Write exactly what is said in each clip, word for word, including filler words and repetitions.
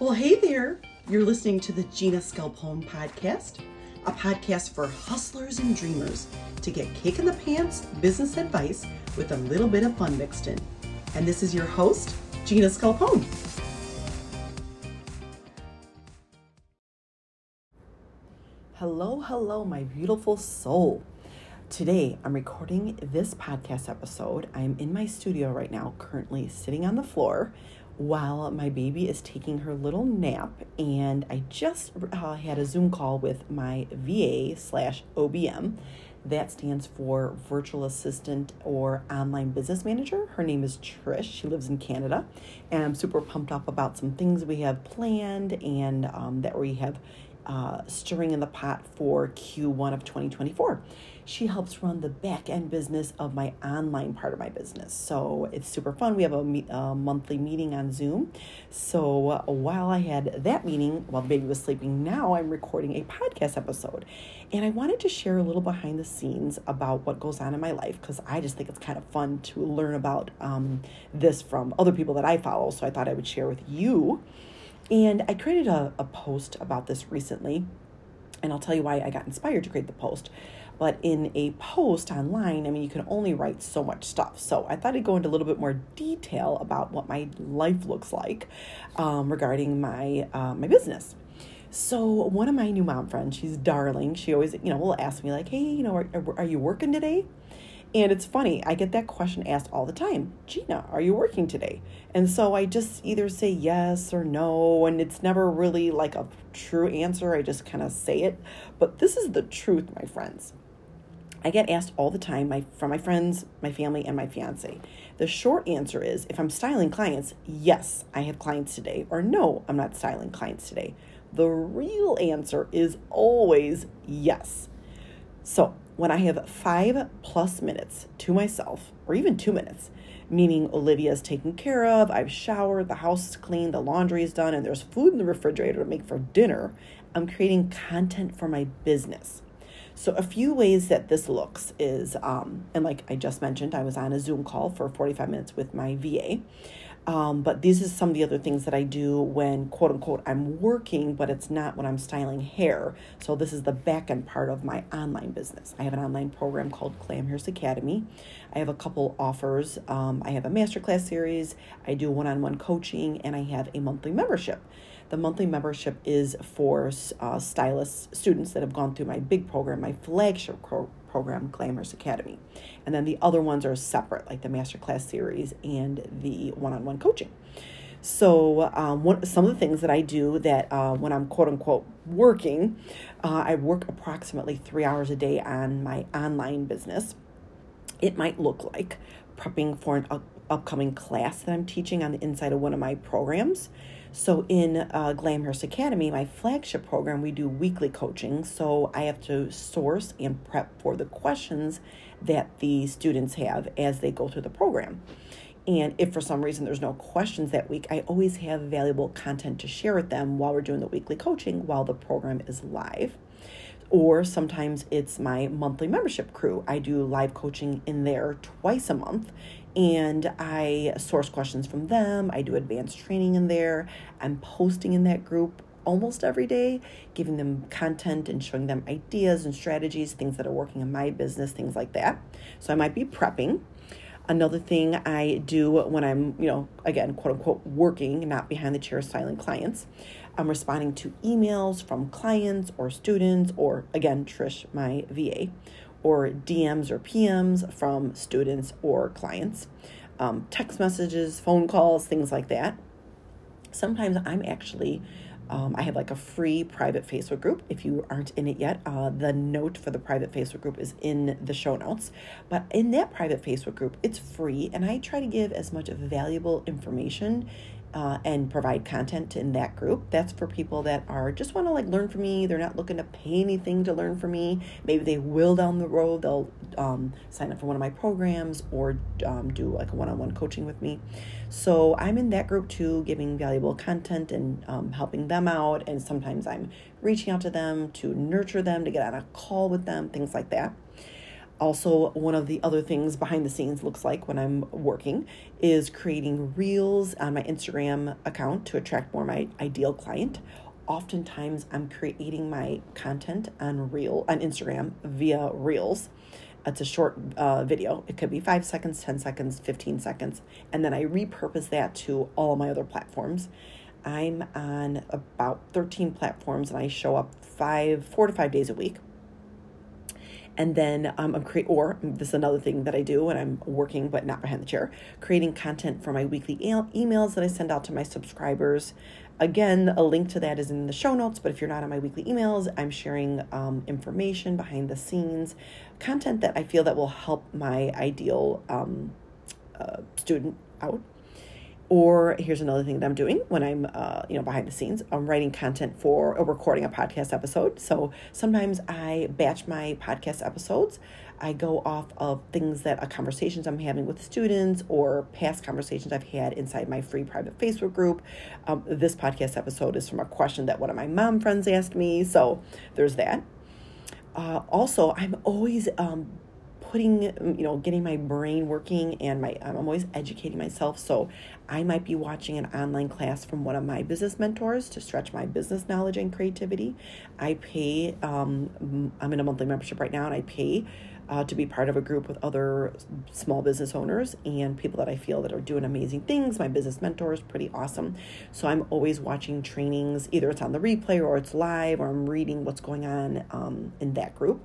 Well, hey there. You're listening to the Gina Skelpone podcast, a podcast for hustlers and dreamers to get kick in the pants business advice with a little bit of fun mixed in. And this is your host, Gina Skelpone. Hello, hello, my beautiful soul. Today, I'm recording this podcast episode. I'm in my studio right now, currently sitting on the floor while my baby is taking her little nap. And I just uh, had a Zoom call with my V A slash O B M. That stands for Virtual Assistant or Online Business Manager. Her name is Trish. She lives in Canada. And I'm super pumped up about some things we have planned and um, that we have uh, stirring in the pot for Q one of twenty twenty-four. She helps run the back end business of my online part of my business. So it's super fun. We have a, meet, a monthly meeting on Zoom. So uh, while I had that meeting, while the baby was sleeping, now I'm recording a podcast episode. And I wanted to share a little behind the scenes about what goes on in my life, because I just think it's kind of fun to learn about um, this from other people that I follow. So I thought I would share with you. And I created a, a post about this recently. And I'll tell you why I got inspired to create the post. But in a post online, I mean, you can only write so much stuff. So I thought I'd go into a little bit more detail about what my life looks like um, regarding my uh, my business. So one of my new mom friends, she's darling. She always, you know, will ask me like, hey, you know, are, are you working today? And it's funny, I get that question asked all the time. Gina, are you working today? And so I just either say yes or no, and it's never really like a true answer. I just kind of say it. But this is the truth, my friends. I get asked all the time my, from my friends, my family, and my fiance. The short answer is, if I'm styling clients, yes, I have clients today, or no, I'm not styling clients today. The real answer is always yes. So when I have five plus minutes to myself, or even two minutes, meaning Olivia's taken care of, I've showered, the house is clean, the laundry is done, and there's food in the refrigerator to make for dinner, I'm creating content for my business. So a few ways that this looks is, um, and like I just mentioned, I was on a Zoom call for forty-five minutes with my V A. Um, but these are some of the other things that I do when, quote unquote, I'm working, but it's not when I'm styling hair. So this is the back end part of my online business. I have an online program called Glam Hairs Academy. I have a couple offers. Um, I have a masterclass series. I do one-on-one coaching, and I have a monthly membership. The monthly membership is for uh, stylist students that have gone through my big program, my flagship pro- program, Glam Hairs Academy. And then the other ones are separate, like the masterclass series and the one-on-one coaching. So um, one, some of the things that I do that uh, when I'm quote unquote working, uh, I work approximately three hours a day on my online business. It might look like prepping for an up- upcoming class that I'm teaching on the inside of one of my programs. So in uh, Glam Hairs Academy, my flagship program, we do weekly coaching. So I have to source and prep for the questions that the students have as they go through the program. And if for some reason there's no questions that week, I always have valuable content to share with them while we're doing the weekly coaching while the program is live. Or sometimes it's my monthly membership crew. I do live coaching in there twice a month, and I source questions from them. I do advanced training in there. I'm posting in that group almost every day, giving them content and showing them ideas and strategies, things that are working in my business, things like that. So I might be prepping. Another thing I do when I'm, you know, again, quote unquote, working, not behind the chair styling clients, I'm responding to emails from clients or students, or again, Trish, my V A, or D Ms or P Ms from students or clients, um, text messages, phone calls, things like that. Sometimes I'm actually Um, I have like a free private Facebook group. If you aren't in it yet, uh, the note for the private Facebook group is in the show notes. But in that private Facebook group, it's free, and I try to give as much valuable information uh, and provide content in that group. That's for people that are just want to like learn from me. They're not looking to pay anything to learn from me. Maybe they will down the road. They'll um, sign up for one of my programs or um, do like a one-on-one coaching with me. So I'm in that group too, giving valuable content and um, helping them out. And sometimes I'm reaching out to them to nurture them, to get on a call with them, things like that. Also, one of the other things behind the scenes looks like when I'm working is creating reels on my Instagram account to attract more my ideal client. Oftentimes, I'm creating my content on reel on Instagram via reels. It's a short uh, video. It could be five seconds, ten seconds, fifteen seconds, and then I repurpose that to all my other platforms. I'm on about thirteen platforms, and I show up five, four to five days a week. And then um, I'm create, or this is another thing that I do when I'm working but not behind the chair, creating content for my weekly e- emails that I send out to my subscribers. Again, a link to that is in the show notes, but if you're not on my weekly emails, I'm sharing um, information behind the scenes, content that I feel that will help my ideal um, uh, student out. Or here's another thing that I'm doing when I'm, uh, you know, behind the scenes. I'm writing content for or recording a podcast episode. So sometimes I batch my podcast episodes. I go off of things that are conversations I'm having with students or past conversations I've had inside my free private Facebook group. Um, this podcast episode is from a question that one of my mom friends asked me. So there's that. Uh, also, I'm always um, putting, you know, getting my brain working, and my I'm always educating myself. So I might be watching an online class from one of my business mentors to stretch my business knowledge and creativity. I pay, um, I'm in a monthly membership right now, and I pay uh, to be part of a group with other small business owners and people that I feel that are doing amazing things. My business mentor is pretty awesome. So I'm always watching trainings, either it's on the replay or it's live, or I'm reading what's going on um, in that group.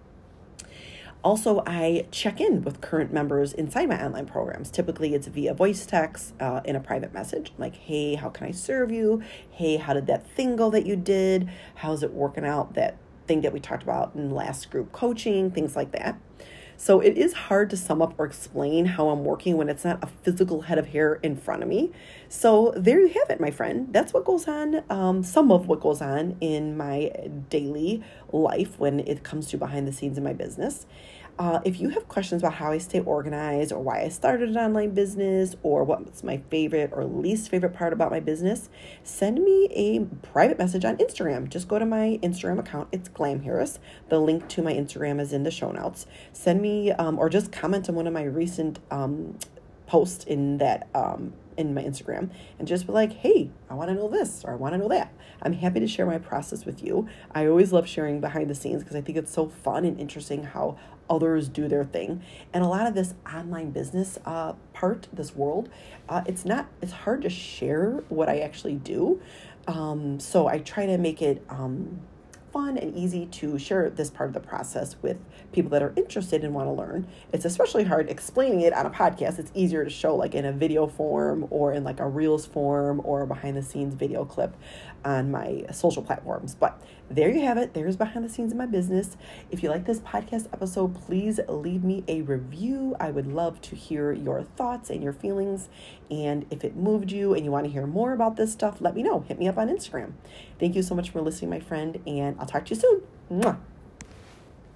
Also, I check in with current members inside my online programs. Typically, it's via voice text uh, in a private message, like, hey, how can I serve you? Hey, how did that thing go that you did? How's it working out? That thing that we talked about in last group coaching, things like that. So it is hard to sum up or explain how I'm working when it's not a physical head of hair in front of me. So there you have it, my friend. That's what goes on, um, some of what goes on in my daily life when it comes to behind the scenes in my business. Uh, if you have questions about how I stay organized, or why I started an online business, or what's my favorite or least favorite part about my business, send me a private message on Instagram. Just go to my Instagram account. It's Glam Harris. The link to my Instagram is in the show notes. Send me, um, or just comment on one of my recent um, posts in that um, in my Instagram, and just be like, hey, I want to know this, or I want to know that. I'm happy to share my process with you. I always love sharing behind the scenes because I think it's so fun and interesting how others do their thing. And a lot of this online business uh, part, this world, uh, it's not, it's hard to share what I actually do. Um, so I try to make it um, fun and easy to share this part of the process with people that are interested and want to learn. It's especially hard explaining it on a podcast. It's easier to show like in a video form or in like a Reels form or a behind the scenes video clip on my social platforms. But there you have it. There's behind the scenes in my business. If you like this podcast episode, please leave me a review. I would love to hear your thoughts and your feelings. And if it moved you and you want to hear more about this stuff, let me know. Hit me up on Instagram. Thank you so much for listening, my friend, and I'll talk to you soon. Mwah.